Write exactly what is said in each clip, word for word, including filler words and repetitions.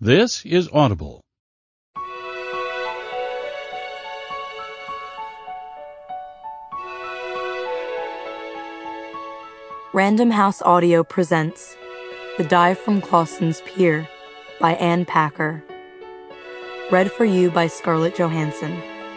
This is Audible. Random House Audio presents The Dive from Clausen's Pier by Ann Packer. Read for you by Scarlett Johansson.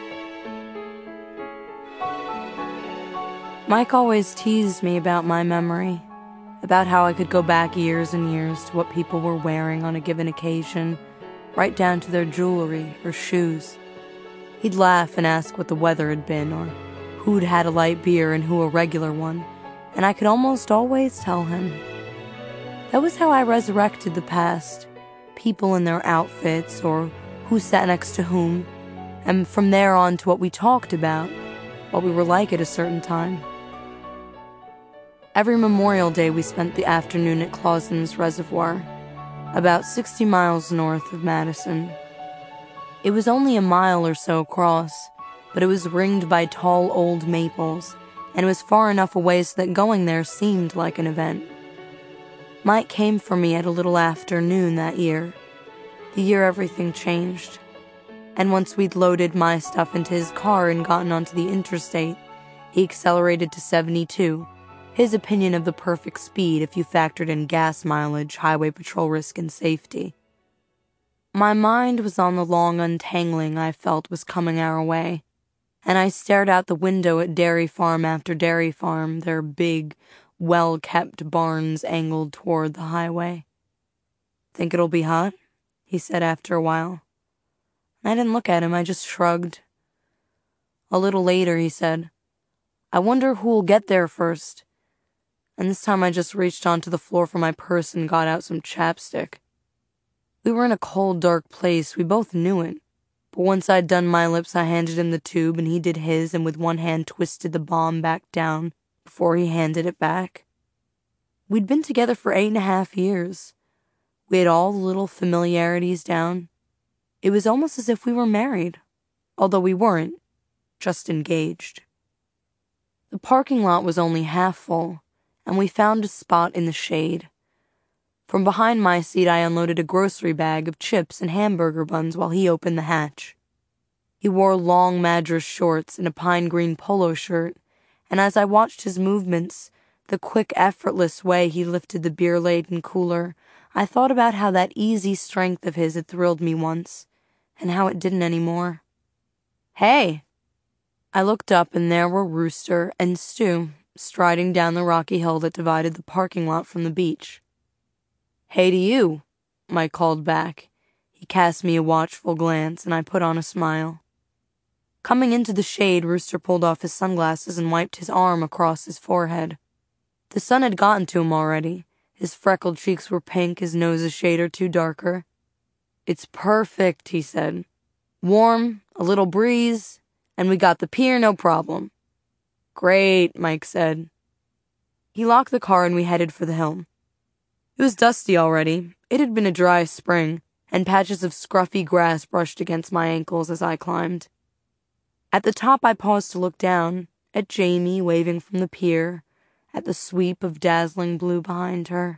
Mike always teased me about my memory, about how I could go back years and years to what people were wearing on a given occasion, right down to their jewelry or shoes. He'd laugh and ask what the weather had been, or who'd had a light beer and who a regular one, and I could almost always tell him. That was how I resurrected the past, people in their outfits, or who sat next to whom, and from there on to what we talked about, what we were like at a certain time. Every Memorial Day we spent the afternoon at Clausen's Reservoir, about sixty miles north of Madison. It was only a mile or so across, but it was ringed by tall old maples, and it was far enough away so that going there seemed like an event. Mike came for me at a little after noon that year, the year everything changed. And once we'd loaded my stuff into his car and gotten onto the interstate, he accelerated to seventy-two, his opinion of the perfect speed if you factored in gas mileage, highway patrol risk, and safety. My mind was on the long untangling I felt was coming our way, and I stared out the window at dairy farm after dairy farm, their big, well-kept barns angled toward the highway. "Think it'll be hot?" he said after a while. I didn't look at him, I just shrugged. A little later, he said, "I wonder who'll get there first." And this time I just reached onto the floor for my purse and got out some chapstick. We were in a cold, dark place, we both knew it. But once I'd done my lips, I handed him the tube, and he did his, and with one hand twisted the bomb back down before he handed it back. We'd been together for eight and a half years. We had all the little familiarities down. It was almost as if we were married, although we weren't, just engaged. The parking lot was only half full, and we found a spot in the shade. From behind my seat, I unloaded a grocery bag of chips and hamburger buns while he opened the hatch. He wore long Madras shorts and a pine green polo shirt, and as I watched his movements, the quick, effortless way he lifted the beer-laden cooler, I thought about how that easy strength of his had thrilled me once, and how it didn't anymore. "Hey!" I looked up, and there were Rooster and Stu, striding down the rocky hill that divided the parking lot from the beach. "Hey to you," Mike called back. He cast me a watchful glance, and I put on a smile. Coming into the shade, Rooster pulled off his sunglasses and wiped his arm across his forehead. The sun had gotten to him already. His freckled cheeks were pink, his nose a shade or two darker. "It's perfect," he said. "Warm, a little breeze, and we got the pier, no problem." "Great," Mike said. He locked the car and we headed for the hill. It was dusty already. It had been a dry spring, and patches of scruffy grass brushed against my ankles as I climbed. At the top I paused to look down, at Jamie waving from the pier, at the sweep of dazzling blue behind her.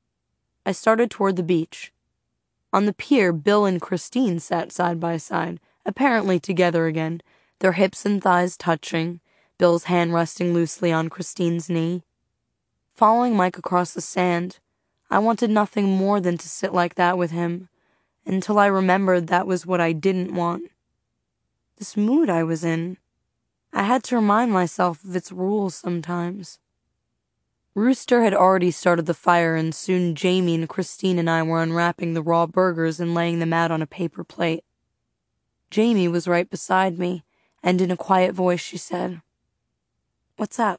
I started toward the beach. On the pier, Bill and Christine sat side by side, apparently together again, their hips and thighs touching, Bill's hand resting loosely on Christine's knee. Following Mike across the sand, I wanted nothing more than to sit like that with him, until I remembered that was what I didn't want. This mood I was in, I had to remind myself of its rules sometimes. Rooster had already started the fire, and soon Jamie and Christine and I were unwrapping the raw burgers and laying them out on a paper plate. Jamie was right beside me, and in a quiet voice she said, "What's up?"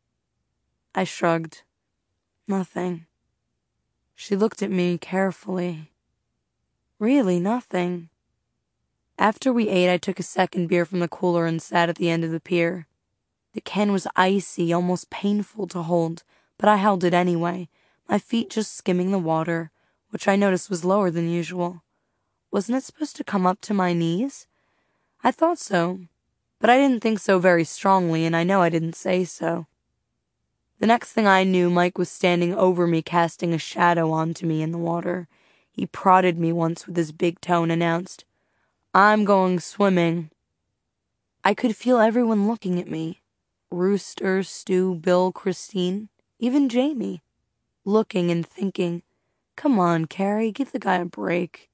I shrugged. "Nothing." She looked at me carefully. "Really, nothing." After we ate, I took a second beer from the cooler and sat at the end of the pier. The can was icy, almost painful to hold, but I held it anyway, my feet just skimming the water, which I noticed was lower than usual. Wasn't it supposed to come up to my knees? I thought so, but I didn't think so very strongly, and I know I didn't say so. The next thing I knew, Mike was standing over me, casting a shadow onto me in the water. He prodded me once with his big toe and announced, "I'm going swimming." I could feel everyone looking at me. Rooster, Stu, Bill, Christine, even Jamie. Looking and thinking, "Come on, Carrie, give the guy a break."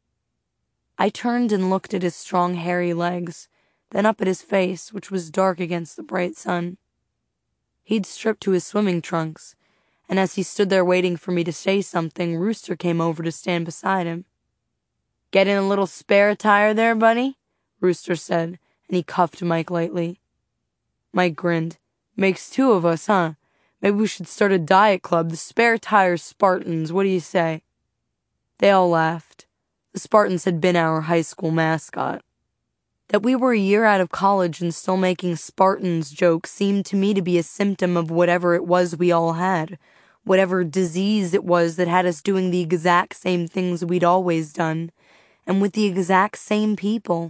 I turned and looked at his strong, hairy legs, then up at his face, which was dark against the bright sun. He'd stripped to his swimming trunks, and as he stood there waiting for me to say something, Rooster came over to stand beside him. "Getting a little spare attire there, buddy?" Rooster said, and he cuffed Mike lightly. Mike grinned. "Makes two of us, huh? Maybe we should start a diet club, the Spare Tire Spartans, what do you say?" They all laughed. The Spartans had been our high school mascot. That we were a year out of college and still making Spartans jokes seemed to me to be a symptom of whatever it was we all had, whatever disease it was that had us doing the exact same things we'd always done, and with the exact same people.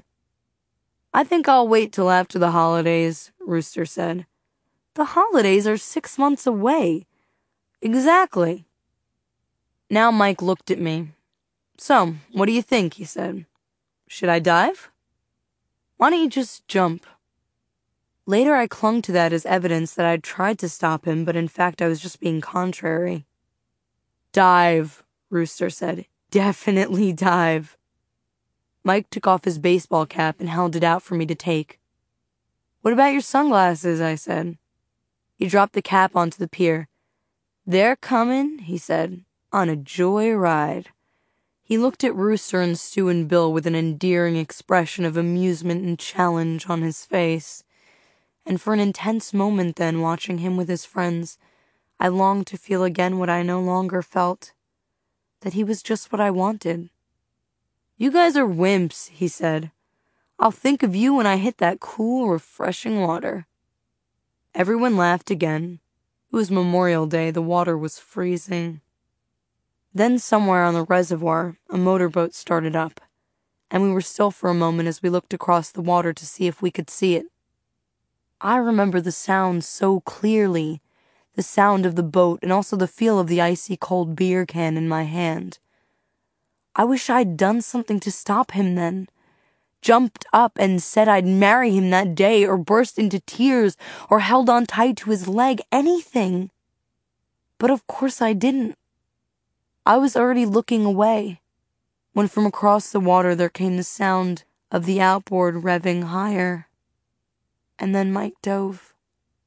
"I think I'll wait till after the holidays," Rooster said. "The holidays are six months away." "Exactly." Now Mike looked at me. "So, what do you think?" he said. "Should I dive? Why don't you just jump?" Later I clung to that as evidence that I'd tried to stop him, but in fact I was just being contrary. "Dive," Rooster said. "Definitely dive." Mike took off his baseball cap and held it out for me to take. "What about your sunglasses?" I said. He dropped the cap onto the pier. "They're coming," he said, "on a joy ride." He looked at Rooster and Stu and Bill with an endearing expression of amusement and challenge on his face. And for an intense moment then, watching him with his friends, I longed to feel again what I no longer felt, that he was just what I wanted. "You guys are wimps," he said. "I'll think of you when I hit that cool, refreshing water." Everyone laughed again. It was Memorial Day, the water was freezing. Then somewhere on the reservoir, a motorboat started up, and we were still for a moment as we looked across the water to see if we could see it. I remember the sound so clearly, the sound of the boat and also the feel of the icy cold beer can in my hand. I wish I'd done something to stop him then. Jumped up and said I'd marry him that day, or burst into tears, or held on tight to his leg, anything. But of course I didn't. I was already looking away, when from across the water there came the sound of the outboard revving higher. And then Mike dove.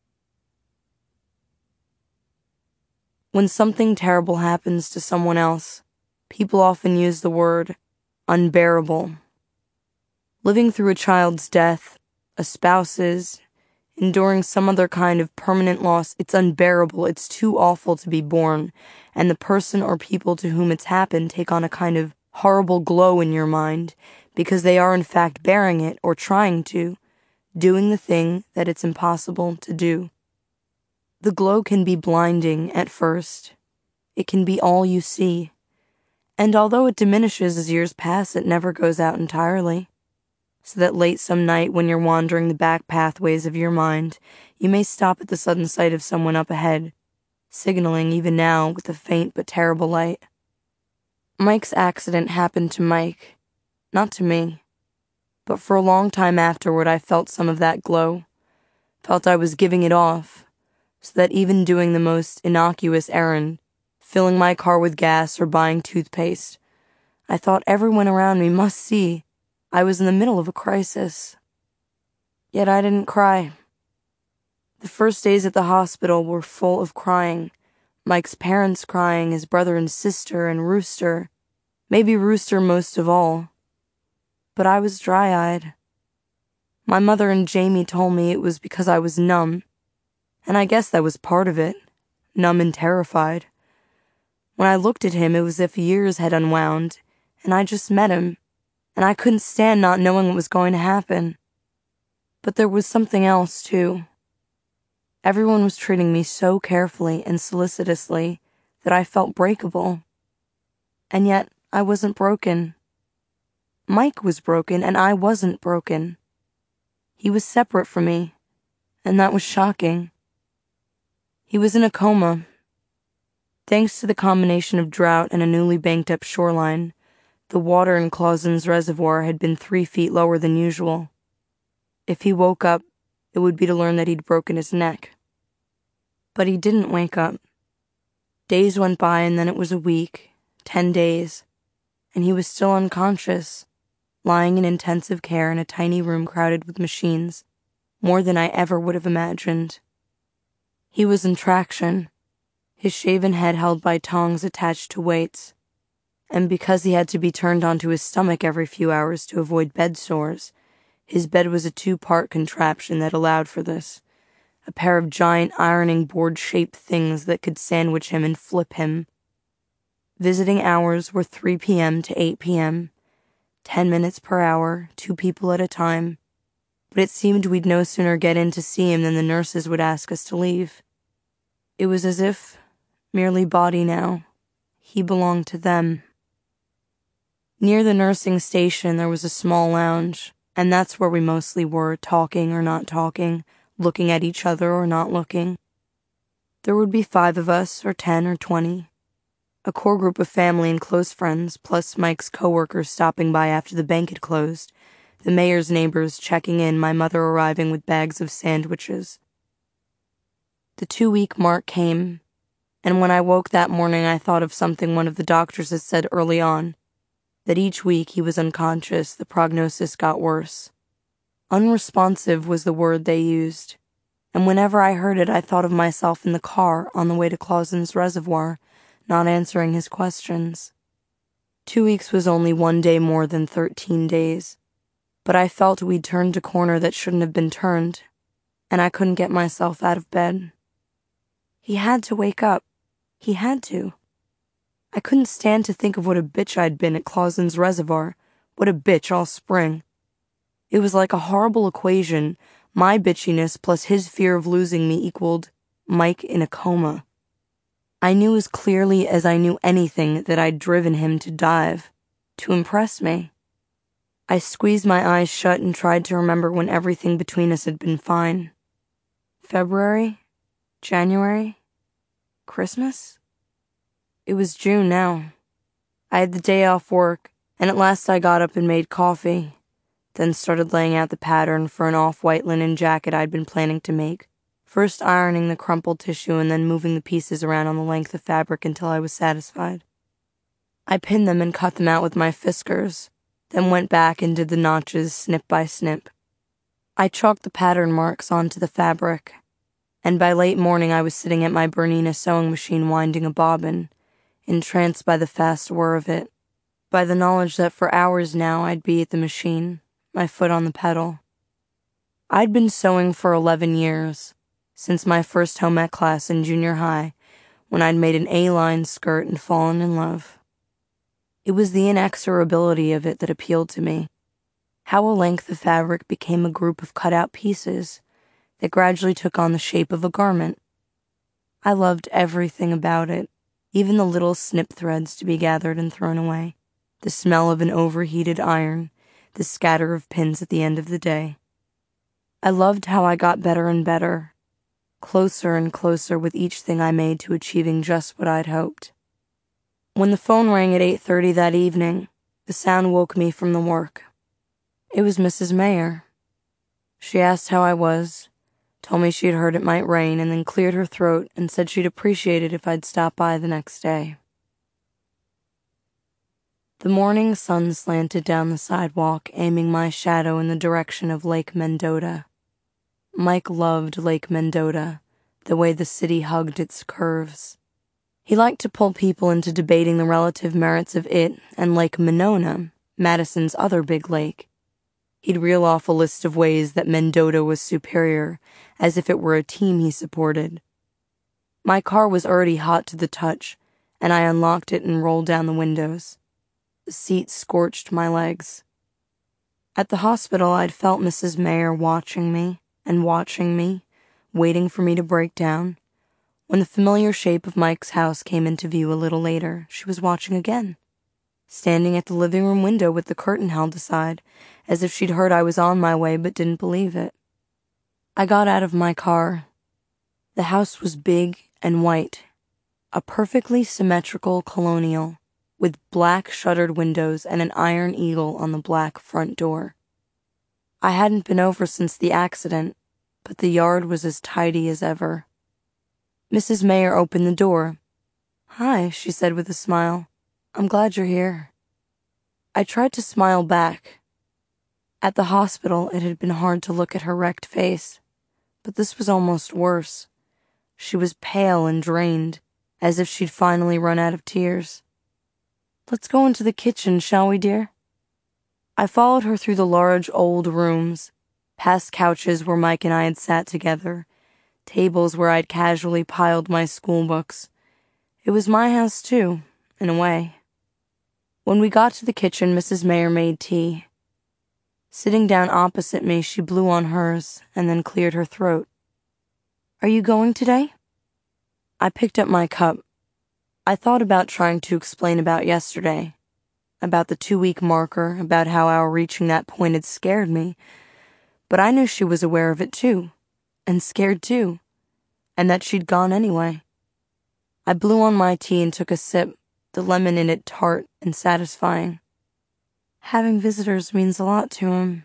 When something terrible happens to someone else, people often use the word unbearable. Living through a child's death, a spouse's, enduring some other kind of permanent loss, it's unbearable, it's too awful to be borne, and the person or people to whom it's happened take on a kind of horrible glow in your mind, because they are in fact bearing it, or trying to, doing the thing that it's impossible to do. The glow can be blinding at first. It can be all you see. And although it diminishes as years pass, it never goes out entirely. So that late some night when you're wandering the back pathways of your mind, you may stop at the sudden sight of someone up ahead, signaling even now with a faint but terrible light. Mike's accident happened to Mike, not to me. But for a long time afterward I felt some of that glow, felt I was giving it off, so that even doing the most innocuous errand, filling my car with gas or buying toothpaste, I thought everyone around me must see I was in the middle of a crisis. Yet I didn't cry. The first days at the hospital were full of crying. Mike's parents crying, his brother and sister, and Rooster. Maybe Rooster most of all. But I was dry-eyed. My mother and Jamie told me it was because I was numb, and I guess that was part of it, numb and terrified. When I looked at him, it was as if years had unwound, and I just met him, and I couldn't stand not knowing what was going to happen. But there was something else, too. Everyone was treating me so carefully and solicitously that I felt breakable. And yet, I wasn't broken. Mike was broken, and I wasn't broken. He was separate from me, and that was shocking. He was in a coma. Thanks to the combination of drought and a newly banked-up shoreline, The water in Clausen's reservoir had been three feet lower than usual. If he woke up, it would be to learn that he'd broken his neck. But he didn't wake up. Days went by, and then it was a week, ten days, and he was still unconscious, lying in intensive care in a tiny room crowded with machines, more than I ever would have imagined. He was in traction, his shaven head held by tongs attached to weights, and because he had to be turned onto his stomach every few hours to avoid bed sores, his bed was a two-part contraption that allowed for this, a pair of giant ironing board-shaped things that could sandwich him and flip him. Visiting hours were three p.m. to eight p.m., ten minutes per hour, two people at a time, but it seemed we'd no sooner get in to see him than the nurses would ask us to leave. It was as if, merely body now, he belonged to them. Near the nursing station there was a small lounge, and that's where we mostly were, talking or not talking, looking at each other or not looking. There would be five of us, or ten, or twenty. A core group of family and close friends, plus Mike's coworkers stopping by after the bank had closed, the mayor's neighbors checking in, my mother arriving with bags of sandwiches. The two-week mark came, and when I woke that morning I thought of something one of the doctors had said early on, that each week he was unconscious, the prognosis got worse. Unresponsive was the word they used, and whenever I heard it I thought of myself in the car on the way to Clausen's reservoir, not answering his questions. Two weeks was only one day more than thirteen days, but I felt we'd turned a corner that shouldn't have been turned, and I couldn't get myself out of bed. He had to wake up. He had to. I couldn't stand to think of what a bitch I'd been at Clausen's reservoir, what a bitch all spring. It was like a horrible equation. My bitchiness plus his fear of losing me equaled Mike in a coma. I knew as clearly as I knew anything that I'd driven him to dive, to impress me. I squeezed my eyes shut and tried to remember when everything between us had been fine. February? January? Christmas? It was June now. I had the day off work, and at last I got up and made coffee, then started laying out the pattern for an off-white linen jacket I'd been planning to make, first ironing the crumpled tissue and then moving the pieces around on the length of fabric until I was satisfied. I pinned them and cut them out with my fiskers, then went back and did the notches snip by snip. I chalked the pattern marks onto the fabric, and by late morning I was sitting at my Bernina sewing machine winding a bobbin, entranced by the fast whir of it, by the knowledge that for hours now I'd be at the machine, my foot on the pedal. I'd been sewing for eleven years, since my first home ec class in junior high, when I'd made an A-line skirt and fallen in love. It was the inexorability of it that appealed to me, how a length of fabric became a group of cut-out pieces that gradually took on the shape of a garment. I loved everything about it, even the little snip threads to be gathered and thrown away, the smell of an overheated iron, the scatter of pins at the end of the day. I loved how I got better and better, closer and closer with each thing I made to achieving just what I'd hoped. When the phone rang at eight thirty that evening, the sound woke me from the work. It was Missus Mayer. She asked how I was, told me she'd heard it might rain, and then cleared her throat and said she'd appreciate it if I'd stop by the next day. The morning sun slanted down the sidewalk, aiming my shadow in the direction of Lake Mendota. Mike loved Lake Mendota, the way the city hugged its curves. He liked to pull people into debating the relative merits of it and Lake Monona, Madison's other big lake. He'd reel off a list of ways that Mendota was superior, as if it were a team he supported. My car was already hot to the touch, and I unlocked it and rolled down the windows. The seat scorched my legs. At the hospital, I'd felt Missus Mayer watching me and watching me, waiting for me to break down. When the familiar shape of Mike's house came into view a little later, she was watching again, standing at the living room window with the curtain held aside, as if she'd heard I was on my way but didn't believe it. I got out of my car. The house was big and white, a perfectly symmetrical colonial, with black shuttered windows and an iron eagle on the black front door. I hadn't been over since the accident, but the yard was as tidy as ever. Missus Mayer opened the door. "Hi," she said with a smile. "I'm glad you're here." I tried to smile back. At the hospital, it had been hard to look at her wrecked face, but this was almost worse. She was pale and drained, as if she'd finally run out of tears. "Let's go into the kitchen, shall we, dear?" I followed her through the large old rooms, past couches where Mike and I had sat together, tables where I'd casually piled my school books. It was my house, too, in a way. When we got to the kitchen, Missus Mayer made tea. Sitting down opposite me, she blew on hers and then cleared her throat. "Are you going today?" I picked up my cup. I thought about trying to explain about yesterday, about the two-week marker, about how our reaching that point had scared me, but I knew she was aware of it too, and scared too, and that she'd gone anyway. I blew on my tea and took a sip, the lemon in it tart and satisfying. "Having visitors means a lot to him."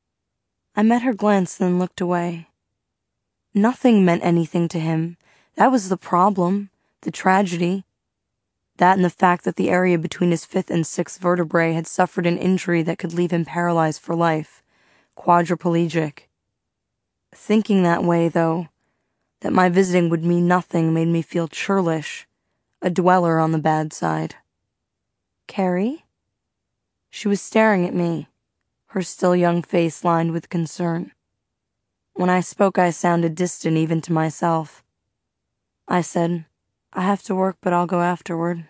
I met her glance, then looked away. Nothing meant anything to him. That was the problem, the tragedy. That and the fact that the area between his fifth and sixth vertebrae had suffered an injury that could leave him paralyzed for life, quadriplegic. Thinking that way, though, that my visiting would mean nothing made me feel churlish, a dweller on the bad side. "Carrie?" She was staring at me, her still young face lined with concern. When I spoke, I sounded distant even to myself. I said, "I have to work, but I'll go afterward."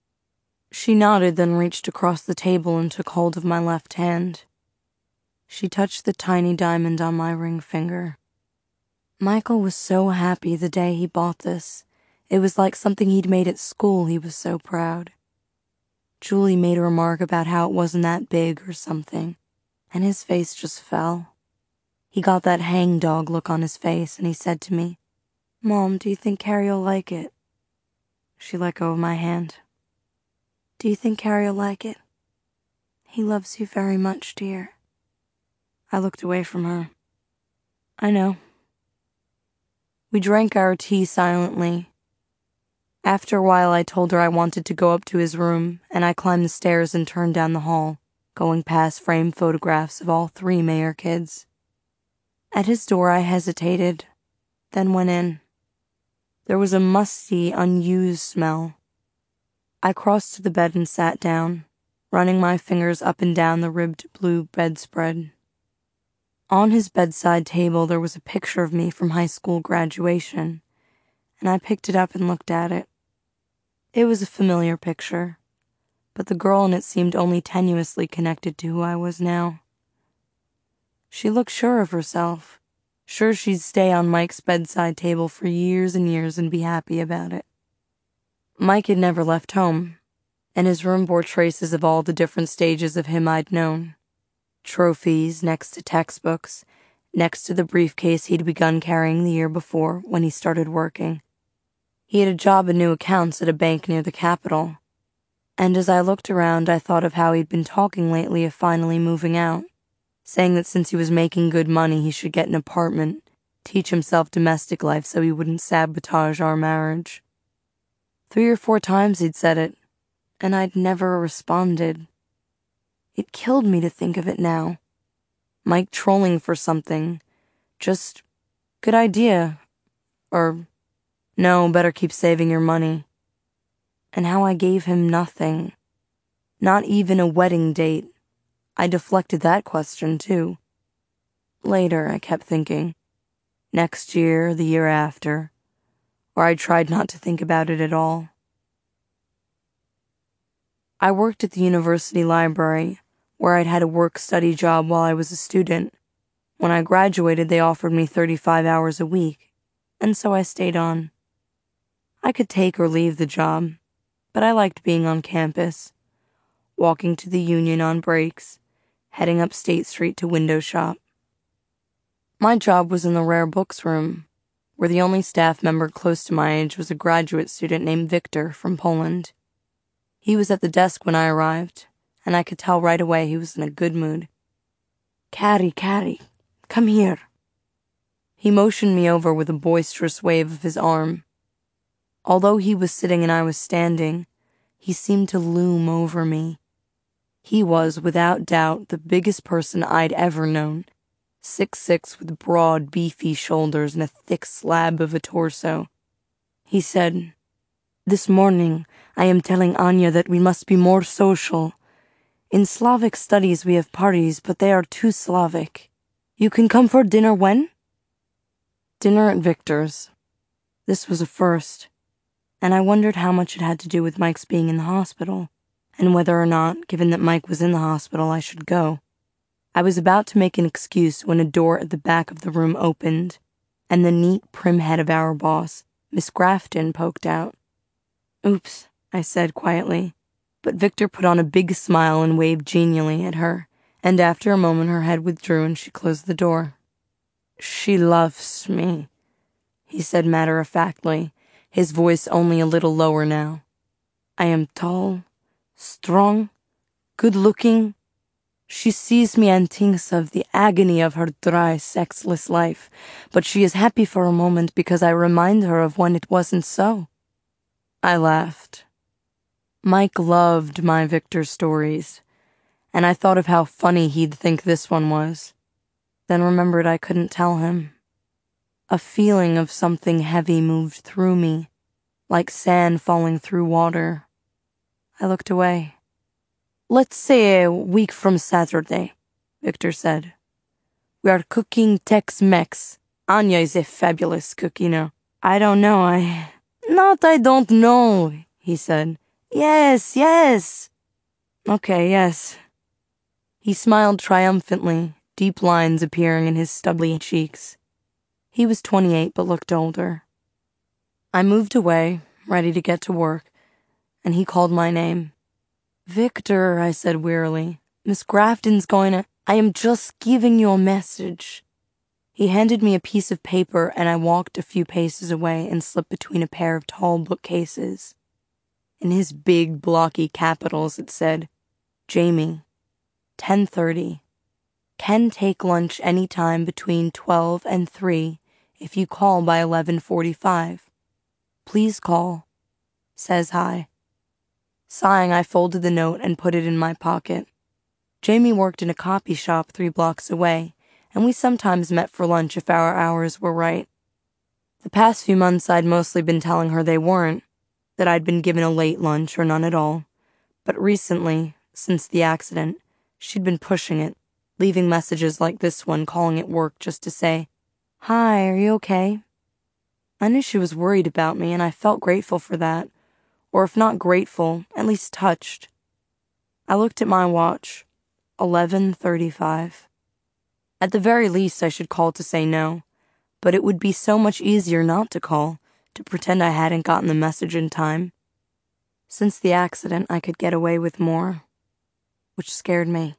She nodded, then reached across the table and took hold of my left hand. She touched the tiny diamond on my ring finger. Michael was so happy the day he bought this. It was like something he'd made at school. He was so proud. Julie made a remark about how it wasn't that big or something, and his face just fell. He got that hangdog look on his face, and he said to me, "Mom, do you think Carrie'll like it?" She let go of my hand. "Do you think Carrie'll like it? He loves you very much, dear." I looked away from her. "I know." We drank our tea silently. After a while, I told her I wanted to go up to his room, and I climbed the stairs and turned down the hall, going past framed photographs of all three Mayer kids. At his door, I hesitated, then went in. There was a musty, unused smell. I crossed to the bed and sat down, running my fingers up and down the ribbed blue bedspread. On his bedside table, there was a picture of me from high school graduation, and I picked it up and looked at it. It was a familiar picture, but the girl in it seemed only tenuously connected to who I was now. She looked sure of herself, sure she'd stay on Mike's bedside table for years and years and be happy about it. Mike had never left home, and his room bore traces of all the different stages of him I'd known. Trophies next to textbooks, next to the briefcase he'd begun carrying the year before when he started working. He had a job in new accounts at a bank near the Capitol, and as I looked around, I thought of how he'd been talking lately of finally moving out, saying that since he was making good money, he should get an apartment, teach himself domestic life so he wouldn't sabotage our marriage. Three or four times he'd said it, and I'd never responded. It killed me to think of it now. Mike trolling for something. Just, good idea. Or, no, better keep saving your money. And how I gave him nothing. Not even a wedding date. I deflected that question, too. Later, I kept thinking. Next year, the year after. Or I tried not to think about it at all. I worked at the university library, where I'd had a work-study job while I was a student. When I graduated, they offered me thirty-five hours a week, and so I stayed on. I could take or leave the job, but I liked being on campus, walking to the Union on breaks, heading up State Street to window shop. My job was in the rare books room, where the only staff member close to my age was a graduate student named Victor from Poland. He was at the desk when I arrived, and I could tell right away he was in a good mood. "Carrie, Carrie, come here." He motioned me over with a boisterous wave of his arm. Although he was sitting and I was standing, he seemed to loom over me. He was, without doubt, the biggest person I'd ever known, six six with broad, beefy shoulders and a thick slab of a torso. He said, "This morning I am telling Anya that we must be more social. In Slavic studies we have parties, but they are too Slavic. You can come for dinner when?" Dinner at Victor's. This was a first, and I wondered how much it had to do with Mike's being in the hospital, and whether or not, given that Mike was in the hospital, I should go. I was about to make an excuse when a door at the back of the room opened, and the neat, prim head of our boss, Miss Grafton, poked out. "Oops," I said quietly, but Victor put on a big smile and waved genially at her, and after a moment her head withdrew and she closed the door. "She loves me," he said matter-of-factly, his voice only a little lower now. "I am tall, strong, good-looking. She sees me and thinks of the agony of her dry, sexless life, but she is happy for a moment because I remind her of when it wasn't so." I laughed. Mike loved my Victor stories, and I thought of how funny he'd think this one was, then remembered I couldn't tell him. A feeling of something heavy moved through me, like sand falling through water. I looked away. "Let's say a week from Saturday," Victor said. "We are cooking Tex-Mex. Anya is a fabulous cook, you know." "I don't know, I..." "Not I don't know," he said. "Yes, yes." "Okay, yes." He smiled triumphantly, deep lines appearing in his stubbly cheeks. He was twenty-eight but looked older. I moved away, ready to get to work, and he called my name. "Victor," I said wearily, "Miss Grafton's going to..." "I am just giving you a message." He handed me a piece of paper, and I walked a few paces away and slipped between a pair of tall bookcases. In his big, blocky capitals it said, "Jamie, ten thirty. Can take lunch any time between twelve and three if you call by eleven forty-five. Please call. Says hi." Sighing, I folded the note and put it in my pocket. Jamie worked in a copy shop three blocks away, and we sometimes met for lunch if our hours were right. The past few months I'd mostly been telling her they weren't, that I'd been given a late lunch or none at all, but recently, since the accident, she'd been pushing it, leaving messages like this one calling at work just to say, "Hi, are you okay?" I knew she was worried about me, and I felt grateful for that, or if not grateful, at least touched. I looked at my watch. eleven thirty-five. At the very least, I should call to say no, but it would be so much easier not to call, to pretend I hadn't gotten the message in time. Since the accident, I could get away with more, which scared me.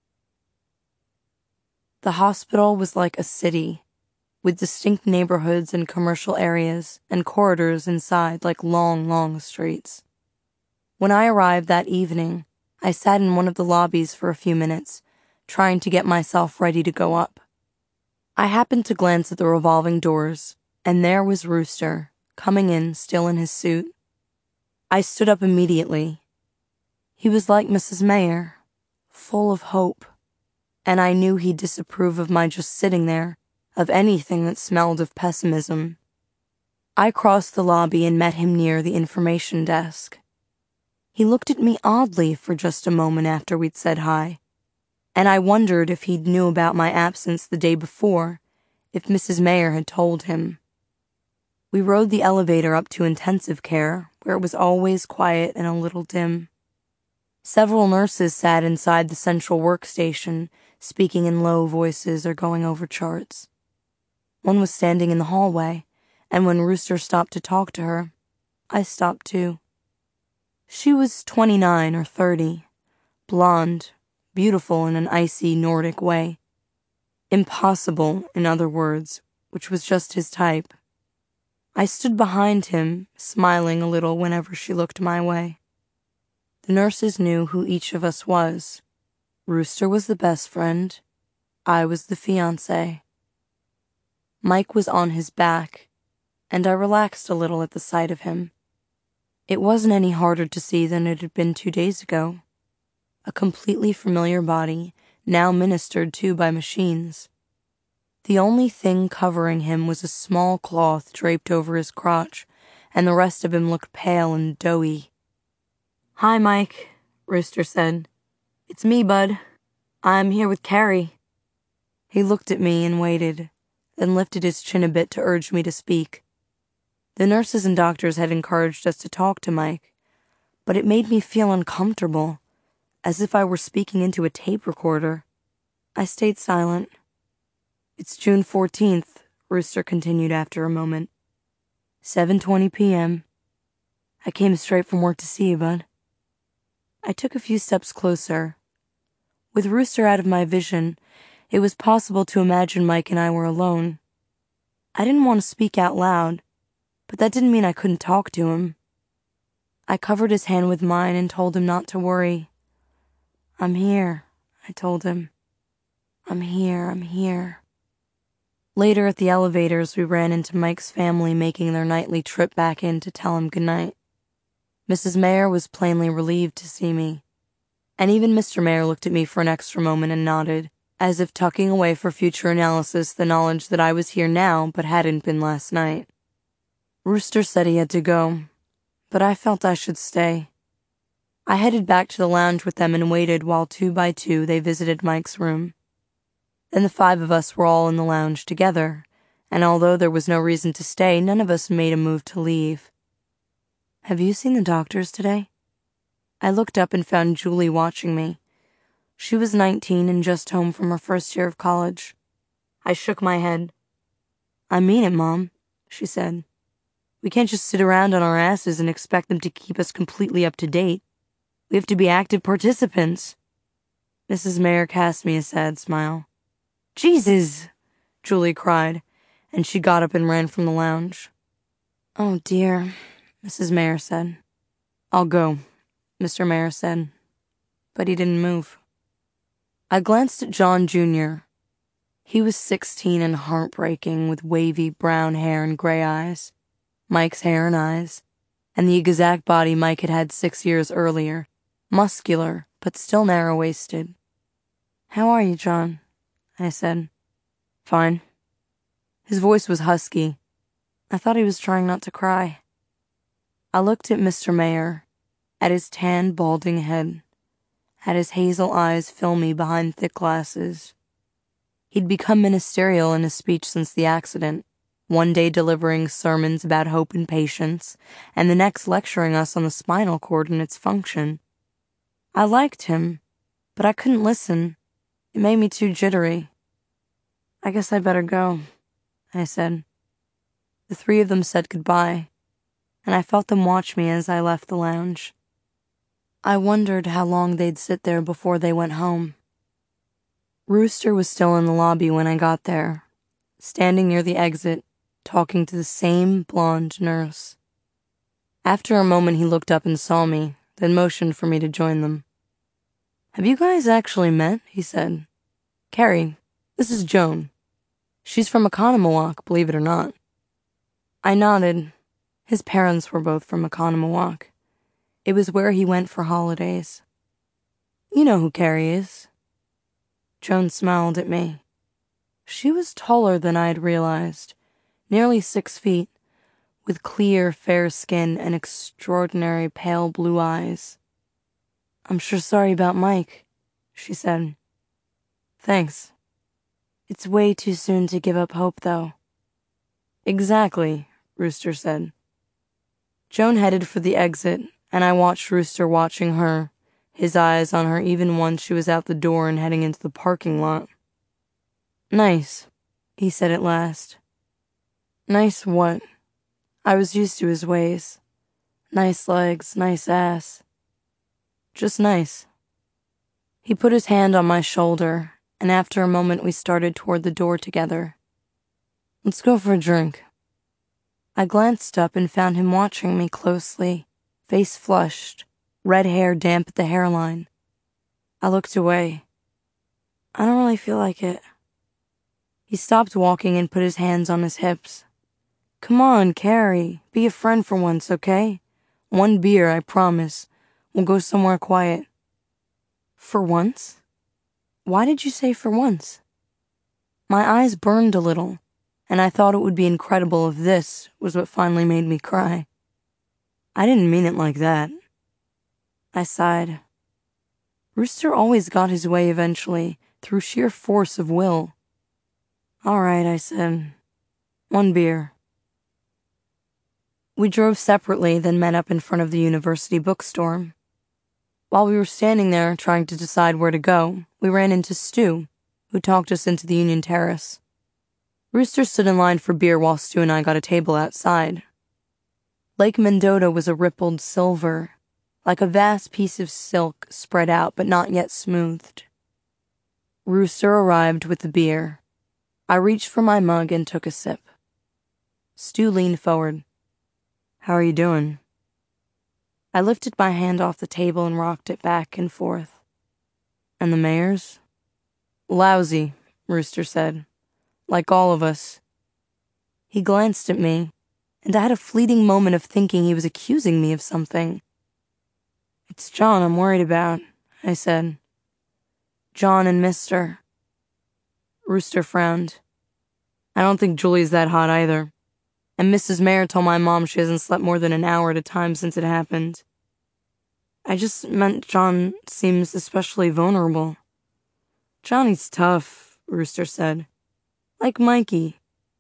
The hospital was like a city, with distinct neighborhoods and commercial areas and corridors inside like long, long streets. When I arrived that evening, I sat in one of the lobbies for a few minutes, trying to get myself ready to go up. I happened to glance at the revolving doors, and there was Rooster, coming in still in his suit. I stood up immediately. He was like Missus Mayer, full of hope, and I knew he'd disapprove of my just sitting there, of anything that smelled of pessimism. I crossed the lobby and met him near the information desk. He looked at me oddly for just a moment after we'd said hi, and I wondered if he'd knew about my absence the day before, if Missus Mayer had told him. We rode the elevator up to intensive care, where it was always quiet and a little dim. Several nurses sat inside the central workstation, speaking in low voices or going over charts. One was standing in the hallway, and when Rooster stopped to talk to her, I stopped too. She was twenty-nine or thirty, blonde, beautiful in an icy Nordic way. Impossible, in other words, which was just his type. I stood behind him, smiling a little whenever she looked my way. The nurses knew who each of us was. Rooster was the best friend. I was the fiancé. Mike was on his back, and I relaxed a little at the sight of him. It wasn't any harder to see than it had been two days ago. A completely familiar body, now ministered to by machines. The only thing covering him was a small cloth draped over his crotch, and the rest of him looked pale and doughy. "Hi, Mike," Rooster said. "It's me, bud. I'm here with Carrie." He looked at me and waited, then lifted his chin a bit to urge me to speak. The nurses and doctors had encouraged us to talk to Mike, but it made me feel uncomfortable, as if I were speaking into a tape recorder. I stayed silent. "It's June fourteenth, Rooster continued after a moment. seven twenty p.m. I came straight from work to see you, bud." I took a few steps closer. With Rooster out of my vision, it was possible to imagine Mike and I were alone. I didn't want to speak out loud, but that didn't mean I couldn't talk to him. I covered his hand with mine and told him not to worry. "I'm here," I told him. "I'm here, I'm here." Later at the elevators, we ran into Mike's family making their nightly trip back in to tell him goodnight. Missus Mayer was plainly relieved to see me, and even Mister Mayer looked at me for an extra moment and nodded, as if tucking away for future analysis the knowledge that I was here now but hadn't been last night. Rooster said he had to go, but I felt I should stay. I headed back to the lounge with them and waited while two by two they visited Mike's room. Then the five of us were all in the lounge together, and although there was no reason to stay, none of us made a move to leave. "Have you seen the doctors today?" I looked up and found Julie watching me. She was nineteen and just home from her first year of college. I shook my head. "I mean it, Mom," she said. "We can't just sit around on our asses and expect them to keep us completely up to date. We have to be active participants." Missus Mayer cast me a sad smile. "Jesus!" Julie cried, and she got up and ran from the lounge. "Oh, dear," Missus Mayer said. "I'll go," Mister Mayer said, but he didn't move. I glanced at John Junior He was sixteen and heartbreaking, with wavy brown hair and gray eyes, Mike's hair and eyes, and the exact body Mike had had six years earlier, muscular but still narrow-waisted. "How are you, John?" I said. "Fine." His voice was husky. I thought he was trying not to cry. I looked at Mister Mayer, at his tan, balding head, at his hazel eyes filmy behind thick glasses. He'd become ministerial in his speech since the accident, one day delivering sermons about hope and patience, and the next lecturing us on the spinal cord and its function. I liked him, but I couldn't listen. It made me too jittery. "I guess I'd better go," I said. The three of them said goodbye, and I felt them watch me as I left the lounge. I wondered how long they'd sit there before they went home. Rooster was still in the lobby when I got there, standing near the exit, talking to the same blonde nurse. After a moment he looked up and saw me, then motioned for me to join them. "Have you guys actually met?" he said. "Carrie, this is Joan. She's from Oconomowoc, believe it or not." I nodded. His parents were both from Oconomowoc. It was where he went for holidays. "You know who Carrie is." Joan smiled at me. She was taller than I had realized, nearly six feet, with clear, fair skin and extraordinary pale blue eyes. "I'm sure sorry about Mike," she said. "Thanks. It's way too soon to give up hope, though." "Exactly," Rooster said. Joan headed for the exit, and I watched Rooster watching her, his eyes on her even once she was out the door and heading into the parking lot. "Nice," he said at last. "Nice what?" I was used to his ways. Nice legs, nice ass. Just nice. He put his hand on my shoulder, and after a moment we started toward the door together. "Let's go for a drink." I glanced up and found him watching me closely, face flushed, red hair damp at the hairline. I looked away. I don't really feel like it. He stopped walking and put his hands on his hips. Come on, Carrie, be a friend for once, okay? One beer, I promise. We'll go somewhere quiet. For once? Why did you say for once? My eyes burned a little, and I thought it would be incredible if this was what finally made me cry. I didn't mean it like that. I sighed. Rooster always got his way eventually, through sheer force of will. All right, I said. One beer. We drove separately, then met up in front of the university bookstore. While we were standing there trying to decide where to go, we ran into Stu, who talked us into the Union Terrace. Rooster stood in line for beer while Stu and I got a table outside. Lake Mendota was a rippled silver, like a vast piece of silk spread out but not yet smoothed. Rooster arrived with the beer. I reached for my mug and took a sip. Stu leaned forward. How are you doing? I lifted my hand off the table and rocked it back and forth. And the mayor's? Lousy, Rooster said. Like all of us. He glanced at me, and I had a fleeting moment of thinking he was accusing me of something. It's John I'm worried about, I said. John and Mister Rooster frowned. I don't think Julie's that hot either. And Missus Mayer told my mom she hasn't slept more than an hour at a time since it happened. I just meant John seems especially vulnerable. Johnny's tough, Rooster said. Like Mikey.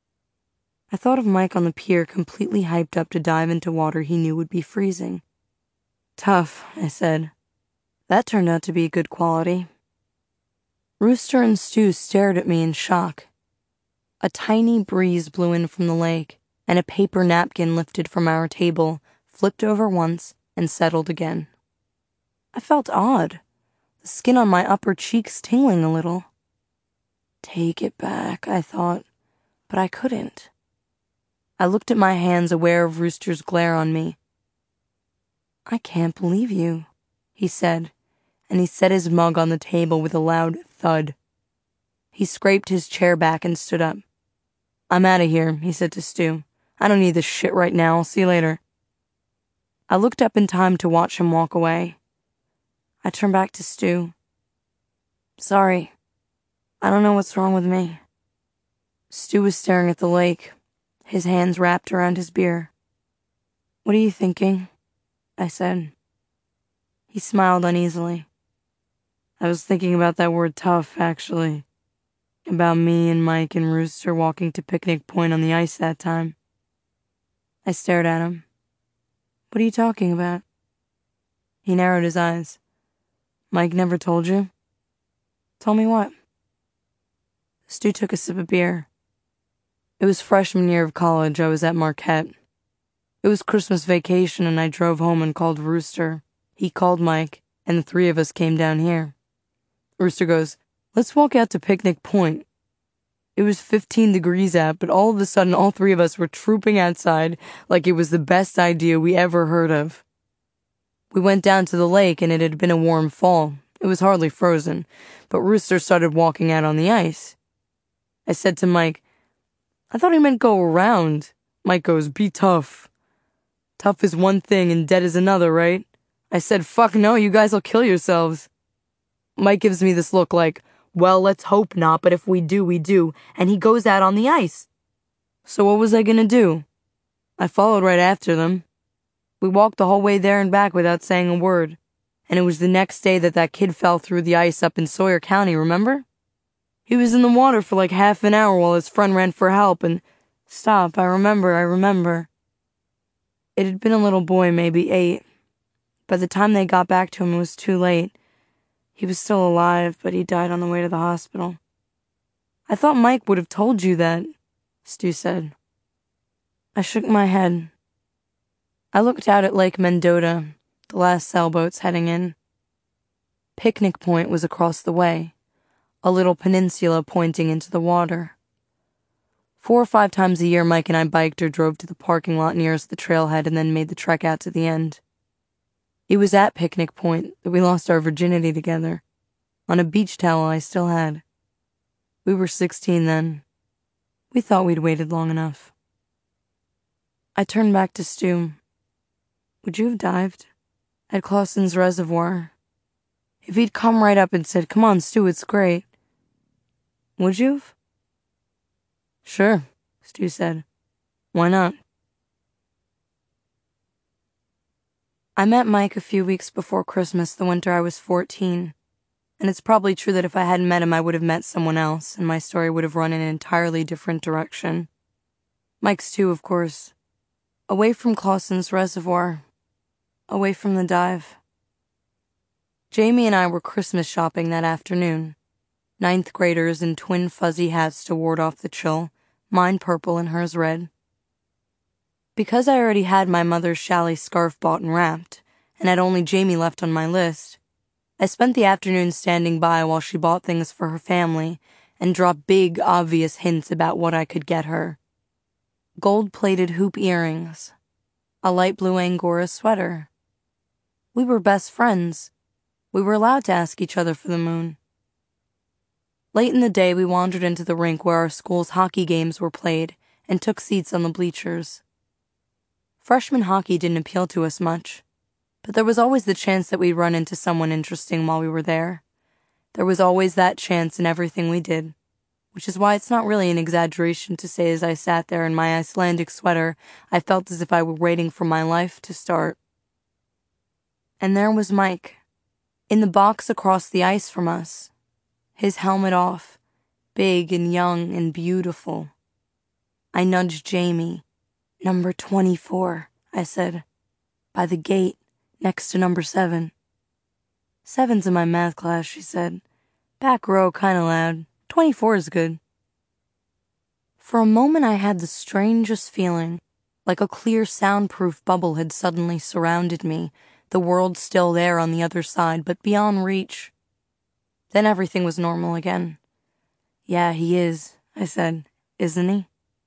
I thought of Mike on the pier completely hyped up to dive into water he knew would be freezing. Tough, I said. That turned out to be a good quality. Rooster and Stu stared at me in shock. A tiny breeze blew in from the lake, and a paper napkin lifted from our table, flipped over once, and settled again. I felt odd, the skin on my upper cheeks tingling a little. Take it back, I thought, but I couldn't. I looked at my hands, aware of Rooster's glare on me. I can't believe you, he said, and he set his mug on the table with a loud thud. He scraped his chair back and stood up. I'm out of here, he said to Stu. I don't need this shit right now. I'll see you later. I looked up in time to watch him walk away. I turned back to Stu. Sorry. I don't know what's wrong with me. Stu was staring at the lake, his hands wrapped around his beer. What are you thinking? I said. He smiled uneasily. I was thinking about that word tough, actually. About me and Mike and Rooster walking to Picnic Point on the ice that time. I stared at him. What are you talking about? He narrowed his eyes. Mike never told you? Told me what? Stu took a sip of beer. It was freshman year of college. I was at Marquette. It was Christmas vacation and I drove home and called Rooster. He called Mike, and the three of us came down here. Rooster goes, let's walk out to Picnic Point. It was fifteen degrees out, but all of a sudden all three of us were trooping outside like it was the best idea we ever heard of. We went down to the lake and it had been a warm fall. It was hardly frozen, but Rooster started walking out on the ice. I said to Mike, I thought he meant go around. Mike goes, be tough. Tough is one thing and dead is another, right? I said, fuck no, you guys will kill yourselves. Mike gives me this look like, well, let's hope not, but if we do, we do, and he goes out on the ice. So what was I gonna do? I followed right after them. We walked the whole way there and back without saying a word, and it was the next day that that kid fell through the ice up in Sawyer County, remember? He was in the water for like half an hour while his friend ran for help, and stop, I remember, I remember. It had been a little boy, maybe eight. By the time they got back to him, it was too late. He was still alive, but he died on the way to the hospital. I thought Mike would have told you that, Stu said. I shook my head. I looked out at Lake Mendota, the last sailboats heading in. Picnic Point was across the way, a little peninsula pointing into the water. Four or five times a year, Mike and I biked or drove to the parking lot nearest the trailhead and then made the trek out to the end. It was at Picnic Point that we lost our virginity together, on a beach towel I still had. We were sixteen then. We thought we'd waited long enough. I turned back to Stu. Would you have dived at Clausen's Reservoir? If he'd come right up and said, "Come on, Stu, it's great," would you've? Sure, Stu said. Why not? I met Mike a few weeks before Christmas the winter I was fourteen, and it's probably true that if I hadn't met him I would have met someone else, and my story would have run in an entirely different direction. Mike's too, of course. Away from Clausen's Reservoir. Away from the dive. Jamie and I were Christmas shopping that afternoon. Ninth graders in twin fuzzy hats to ward off the chill, mine purple and hers red. Because I already had my mother's chalet scarf bought and wrapped, and had only Jamie left on my list, I spent the afternoon standing by while she bought things for her family and dropped big, obvious hints about what I could get her. Gold-plated hoop earrings, a light blue Angora sweater. We were best friends. We were allowed to ask each other for the moon. Late in the day, we wandered into the rink where our school's hockey games were played and took seats on the bleachers. Freshman hockey didn't appeal to us much, but there was always the chance that we'd run into someone interesting while we were there. There was always that chance in everything we did, which is why it's not really an exaggeration to say as I sat there in my Icelandic sweater, I felt as if I were waiting for my life to start. And there was Mike, in the box across the ice from us, his helmet off, big and young and beautiful. I nudged Jamie. Number twenty-four, I said, by the gate, next to number seven. Seven's in my math class, she said. Back row, kinda loud. Twenty-four is good. For a moment I had the strangest feeling, like a clear soundproof bubble had suddenly surrounded me, the world still there on the other side, but beyond reach. Then everything was normal again. Yeah, he is, I said, isn't he?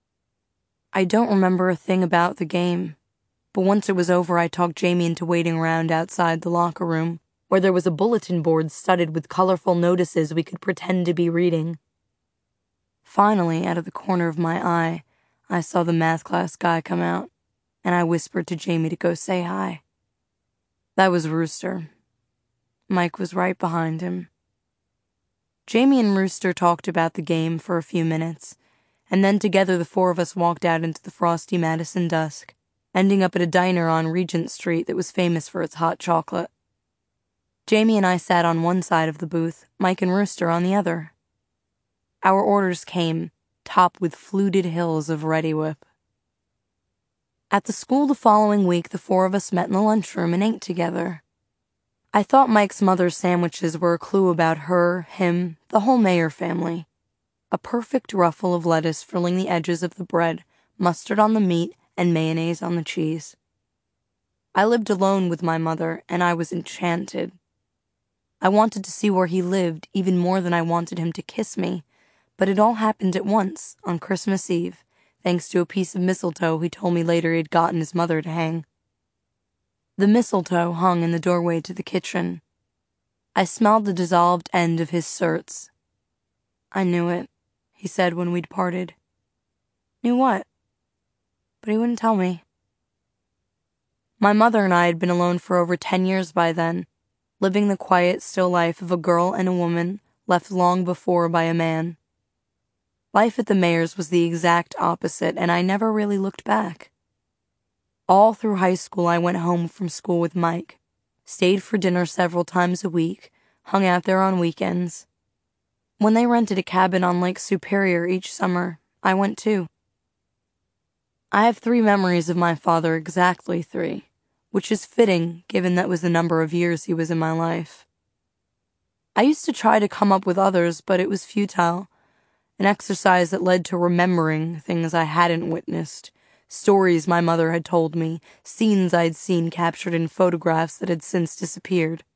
I don't remember a thing about the game, but once it was over I talked Jamie into waiting around outside the locker room, where there was a bulletin board studded with colorful notices we could pretend to be reading. Finally, out of the corner of my eye, I saw the math class guy come out, and I whispered to Jamie to go say hi. That was Rooster. Mike was right behind him. Jamie and Rooster talked about the game for a few minutes, and then together the four of us walked out into the frosty Madison dusk, ending up at a diner on Regent Street that was famous for its hot chocolate. Jamie and I sat on one side of the booth, Mike and Rooster on the other. Our orders came, topped with fluted hills of Reddi-wip. At the school the following week, the four of us met in the lunchroom and ate together. I thought Mike's mother's sandwiches were a clue about her, him, the whole Mayer family. A perfect ruffle of lettuce filling the edges of the bread, mustard on the meat, and mayonnaise on the cheese. I lived alone with my mother, and I was enchanted. I wanted to see where he lived even more than I wanted him to kiss me, but it all happened at once, on Christmas Eve, thanks to a piece of mistletoe he told me later he had gotten his mother to hang. The mistletoe hung in the doorway to the kitchen. I smelled the dissolved end of his certs. I knew it, he said when we'd parted. Knew what? But he wouldn't tell me. My mother and I had been alone for over ten years by then, living the quiet, still life of a girl and a woman left long before by a man. Life at the Mayers was the exact opposite, and I never really looked back. All through high school I went home from school with Mike, stayed for dinner several times a week, hung out there on weekends. When they rented a cabin on Lake Superior each summer, I went too. I have three memories of my father, exactly three, which is fitting given that was the number of years he was in my life. I used to try to come up with others, but it was futile, an exercise that led to remembering things I hadn't witnessed, stories my mother had told me, scenes I'd seen captured in photographs that had since disappeared.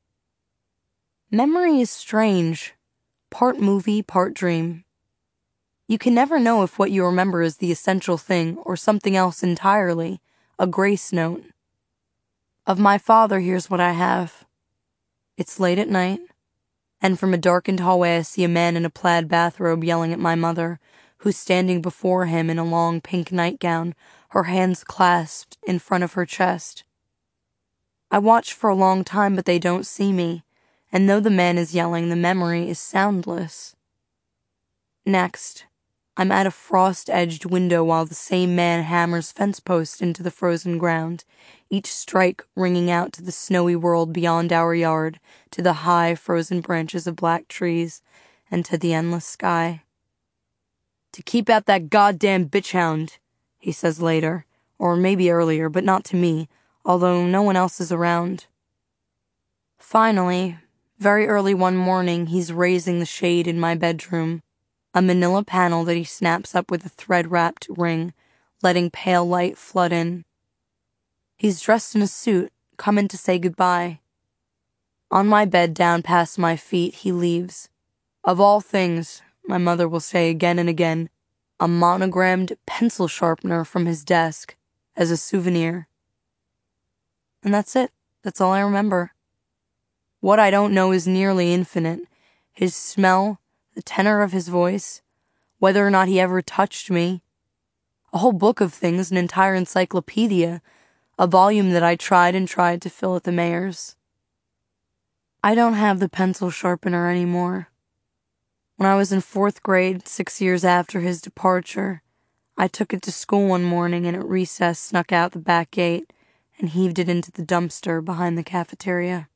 Memory is strange. Part movie, part dream. You can never know if what you remember is the essential thing or something else entirely, a grace note. Of my father, here's what I have. It's late at night, and from a darkened hallway I see a man in a plaid bathrobe yelling at my mother, who's standing before him in a long pink nightgown, her hands clasped in front of her chest. I watch for a long time, but they don't see me, and though the man is yelling, the memory is soundless. Next, I'm at a frost-edged window while the same man hammers fence posts into the frozen ground, each strike ringing out to the snowy world beyond our yard, to the high, frozen branches of black trees, and to the endless sky. "To keep out that goddamn bitch-hound," he says later, or maybe earlier, but not to me, although no one else is around. Finally, very early one morning, he's raising the shade in my bedroom, a manila panel that he snaps up with a thread-wrapped ring, letting pale light flood in. He's dressed in a suit, come in to say goodbye. On my bed down past my feet, he leaves. Of all things, my mother will say again and again, a monogrammed pencil sharpener from his desk as a souvenir. And that's it. That's all I remember. What I don't know is nearly infinite. His smell, the tenor of his voice, whether or not he ever touched me. A whole book of things, an entire encyclopedia, a volume that I tried and tried to fill at the mayor's. I don't have the pencil sharpener anymore. When I was in fourth grade, six years after his departure, I took it to school one morning and at recess snuck out the back gate and heaved it into the dumpster behind the cafeteria.